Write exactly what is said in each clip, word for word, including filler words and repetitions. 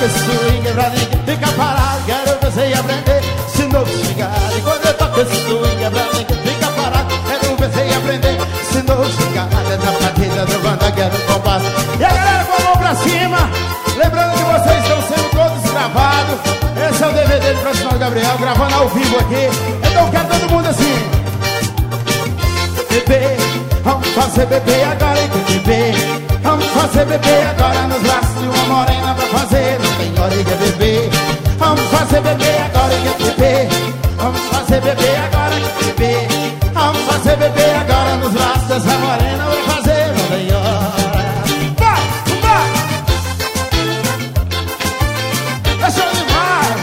toco esse swing pra ninguém fica parado. Quero ver você aprender esse novo swingado. E quando eu toco esse swing pra ninguém fica parado. Quero ver você aprender esse novo swingado. É na batida do banda, quero compasso. E a galera com a mão pra cima, lembrando que vocês estão sendo todos gravados. Esse é o D V D do professor Gabriel, gravando ao vivo aqui. Então quero todo mundo assim. Bebê, vamos fazer bebê agora e que bebê. Vamos fazer bebê agora nos braços de uma morena pra fazer. Não tem hora de bebê. Vamos fazer bebê agora e que bebê. Vamos fazer bebê agora e que bebê. Vamos fazer bebê agora nos braços dessa morena pra fazer. Não tem hora. Vai, vai. Deixa eu animar.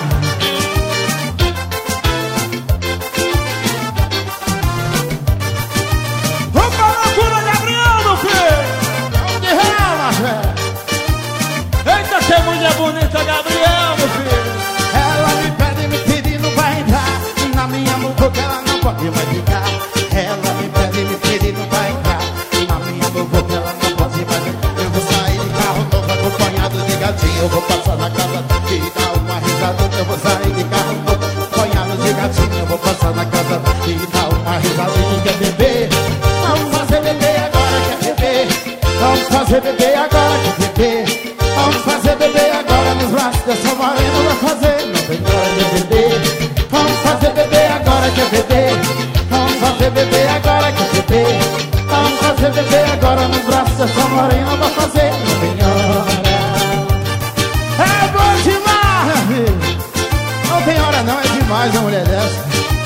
Vamos pra loucura, Gabriel, meu filho. Vamos de rama, velho. Eita, que mulher bonita, Gabriel, meu filho. Ela me pede, me pede, não vai entrar na minha boca, ela não pode mais ficar. Ela me pede, me pede, não vai entrar na minha boca, ela não pode mais ficar. Eu vou sair de carro novo acompanhado de gatinho. Eu vou passar na casa e dar uma risada. Eu vou sair de carro novo acompanhado de gatinho. Eu vou passar na casa e dar uma risada. E quer beber? Vamos fazer bebê agora, quer beber? Vamos fazer bebê agora, quer beber? Vamos fazer bebê agora nos braços dessa morena vai fazer. Não tem hora de beber. Vamos fazer bebê agora, quer beber? Vamos fazer bebê agora, quer beber? Vamos fazer bebê agora nos braços dessa morena vai fazer. Não tem hora. É bom demais, meu filho. Não tem hora não, é demais uma mulher dessa.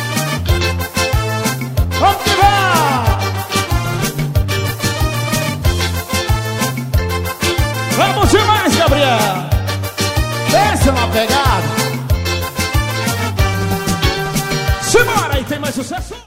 Vamos que vai! Vamos demais, Gabriel! Essa é uma pegada! Simbora, e tem mais sucesso!